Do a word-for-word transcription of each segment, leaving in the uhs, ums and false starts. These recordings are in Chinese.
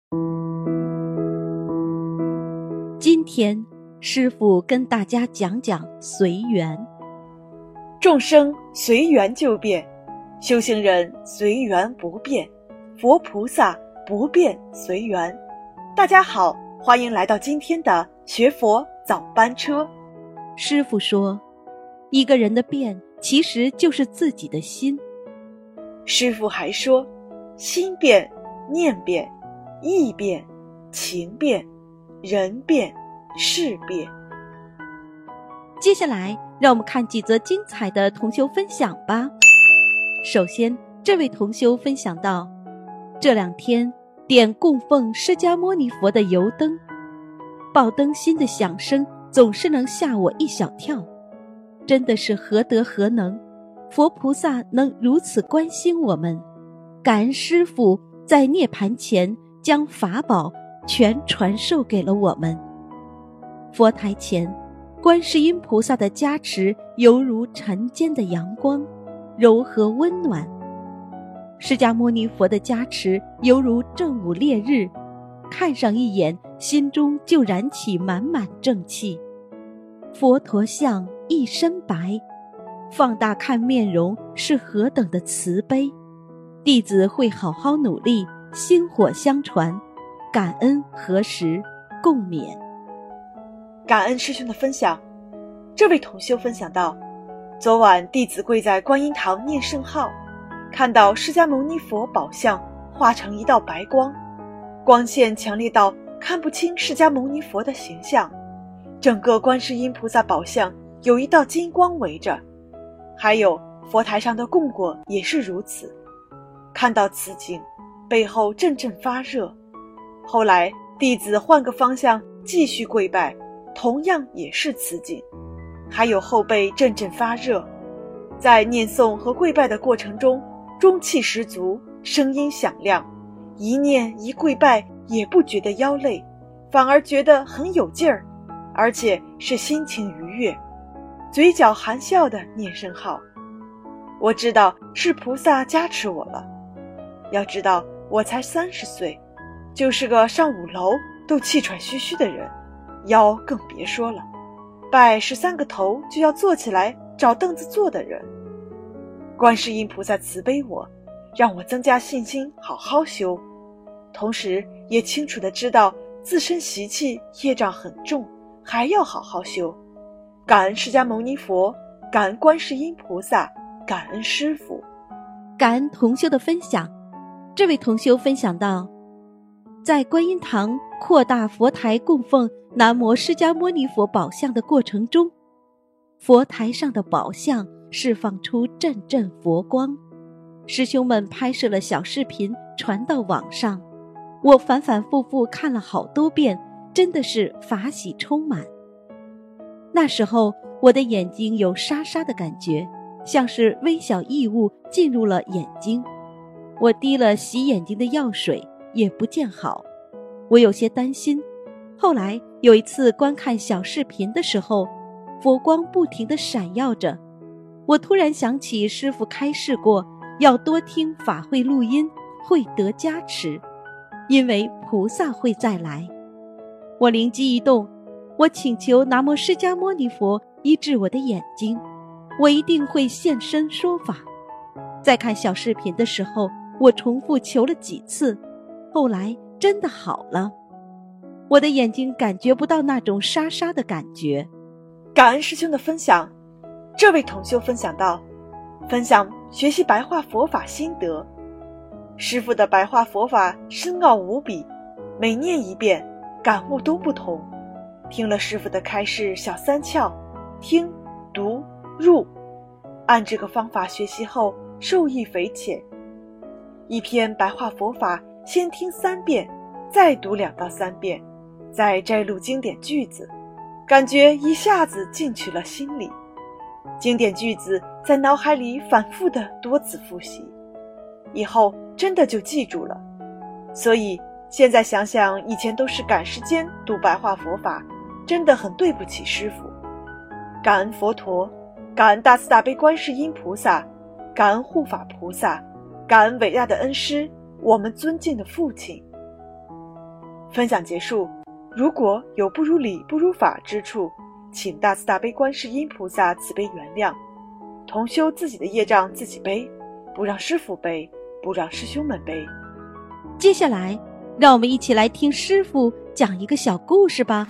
今天师父跟大家讲讲随缘。 众生随缘就变，修行人随缘不变，佛菩萨不变随缘。大家好，欢迎来到今天的学佛早班车。 师父说，一个人的变其实就是自己的心。 师父还说，心变、念变、意变、情变、人变、事变。 接下来让我们看几则精彩的同修分享吧。首先，这位同修分享到，这两天点供奉释迦牟尼佛的油灯，爆灯芯的响声总是能吓我一小跳，真的是何德何能，佛菩萨能如此关心我们。感恩师父在涅槃前将法宝全传授给了我们。佛台前，观世音菩萨的加持犹如晨间的阳光，柔和温暖；释迦牟尼佛的加持犹如正午烈日，看上一眼，心中就燃起满满正气。佛陀像一身白，放大看面容是何等的慈悲。弟子会好好努力，薪火相传，感恩何时共勉。 感恩师兄的分享。这位同修分享到，昨晚弟子跪在观音堂念圣号，看到释迦牟尼佛宝像化成一道白光，光线强烈到看不清释迦牟尼佛的形象，整个观世音菩萨宝像有一道金光围着，还有佛台上的供果也是如此。看到此景，背后阵阵发热。后来弟子换个方向继续跪拜，同样也是此景，还有后背阵阵发热。在念诵和跪拜的过程中，中气十足，声音响亮，一念一跪拜也不觉得腰累，反而觉得很有劲儿，而且是心情愉悦，嘴角含笑的念圣号。我知道是菩萨加持我了。要知道我才三十岁，就是个上五楼都气喘吁吁的人，腰更别说了，拜十三个头就要坐起来找凳子坐的人。观世音菩萨慈悲我，让我增加信心，好好修，同时也清楚地知道自身习气业障很重，还要好好修。感恩释迦牟尼佛，感恩观世音菩萨，感恩师父。 感恩同修的分享。这位同修分享到，在观音堂扩大佛台供奉南无释迦牟尼佛宝像的过程中，佛台上的宝像释放出阵阵佛光，师兄们拍摄了小视频传到网上，我反反复复看了好多遍，真的是法喜充满。那时候我的眼睛有沙沙的感觉，像是微小异物进入了眼睛，我滴了洗眼睛的药水也不见好，我有些担心。后来有一次观看小视频的时候，佛光不停地闪耀着，我突然想起师父开示过，要多听法会录音会得加持，因为菩萨会再来。我灵机一动，我请求南无释迦牟尼佛医治我的眼睛，我一定会现身说法。在看小视频的时候，我重复求了几次，后来真的好了，我的眼睛感觉不到那种沙沙的感觉。 感恩师兄的分享。这位同修分享到，分享学习白话佛法心得。师父的白话佛法深奥无比，每念一遍感悟都不同。听了师父的开示小三窍，听、读、入，按这个方法学习后受益匪浅。一篇白话佛法先听三遍，再读两到三遍，再摘录经典句子，感觉一下子进去了心里。经典句子在脑海里反复的多次复习，以后真的就记住了。所以现在想想，以前都是赶时间读白话佛法，真的很对不起师父。感恩佛陀，感恩大慈大悲观世音菩萨，感恩护法菩萨，感恩伟大的恩师，我们尊敬的父亲。 分享结束，如果有不如理不如法之处，请大慈大悲观世音菩萨慈悲原谅。同修自己的业障自己背，不让师父背，不让师兄们背。 接下来让我们一起来听师父讲一个小故事吧。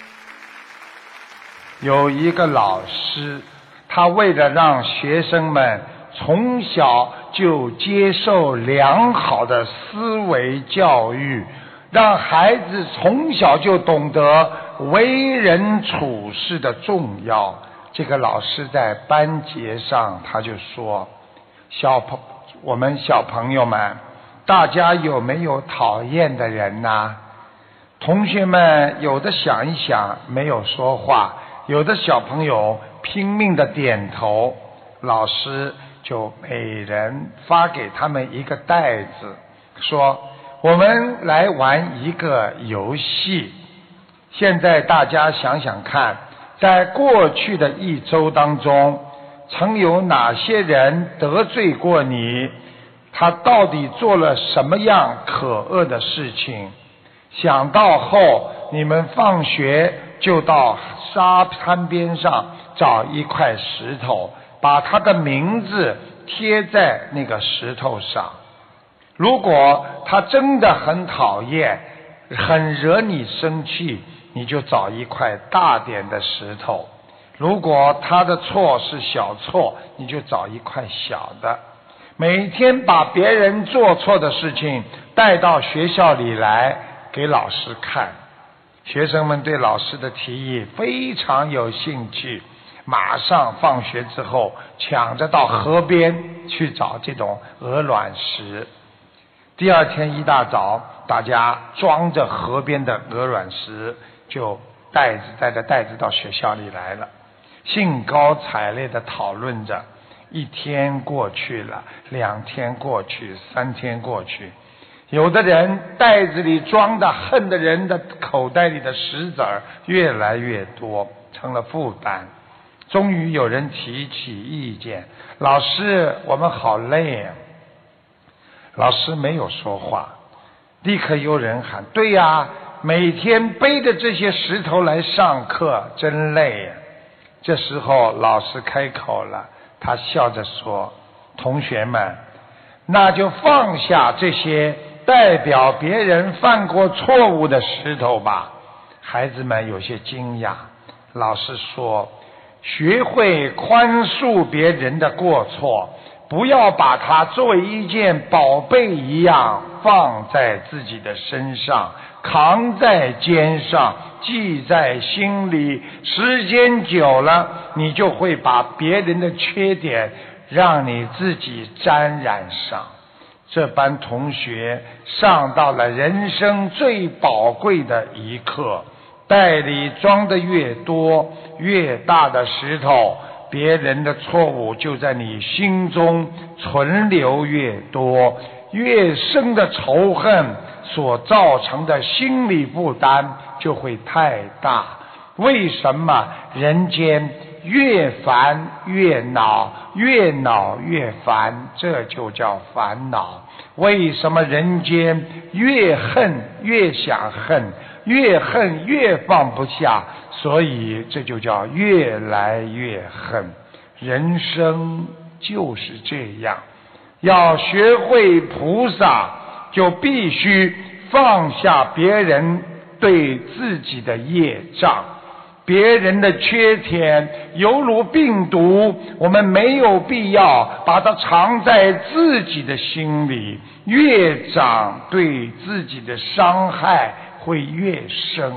有一个老师，他为了让学生们从小就接受良好的思维教育，让孩子从小就懂得为人处事的重要。这个老师在班节上他就说，小朋我们小朋友们，大家有没有讨厌的人呢？同学们有的想一想没有说话，有的小朋友拼命的点头。老师就每人发给他们一个袋子，说我们来玩一个游戏。现在大家想想看，在过去的一周当中，曾有哪些人得罪过你？他到底做了什么样可恶的事情？想到后，你们放学就到沙滩边上找一块石头，把他的名字贴在那个石头上。如果他真的很讨厌，很惹你生气，你就找一块大点的石头。如果他的错是小错，你就找一块小的。每天把别人做错的事情带到学校里来给老师看。学生们对老师的提议非常有兴趣，马上放学之后抢着到河边去找这种鹅卵石。第二天一大早，大家装着河边的鹅卵石，就带着带着袋子到学校里来了，兴高采烈地讨论着。一天过去了，两天过去，三天过去，有的人袋子里装的恨的人的口袋里的石子儿越来越多，成了负担。终于有人提起意见，老师，我们好累啊。老师没有说话，立刻有人喊，对呀，每天背着这些石头来上课真累啊。这时候老师开口了，他笑着说，同学们，那就放下这些代表别人犯过错误的石头吧。孩子们有些惊讶，老师说，学会宽恕别人的过错，不要把它作为一件宝贝一样放在自己的身上，扛在肩上，记在心里。时间久了，你就会把别人的缺点让你自己沾染上。这班同学上到了人生最宝贵的一课，袋里装的越多，越大的石头，别人的错误就在你心中存留越多，越深的仇恨所造成的心理负担就会太大。为什么人间越烦越恼，越恼越烦？这就叫烦恼。为什么人间越恨越想恨，越恨越放不下？所以这就叫越来越恨。人生就是这样，要学会菩萨，就必须放下别人对自己的业障。别人的缺点犹如病毒，我们没有必要把它藏在自己的心里，越长对自己的伤害会越深。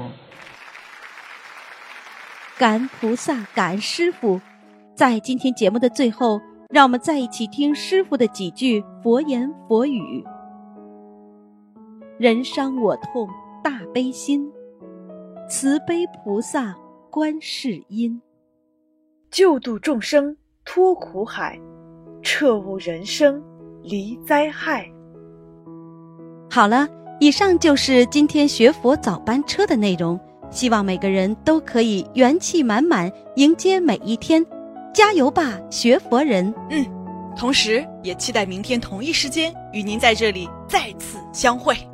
感恩菩萨，感恩师父。在今天节目的最后，让我们再一起听师父的几句佛言佛语。人伤我痛大悲心，慈悲菩萨观世音。 救度众生脱苦海，彻悟人生离灾害。 好了，以上就是今天学佛早班车的内容，希望每个人都可以元气满满迎接每一天，加油吧学佛人。 嗯，同时也期待明天同一时间与您在这里再次相会。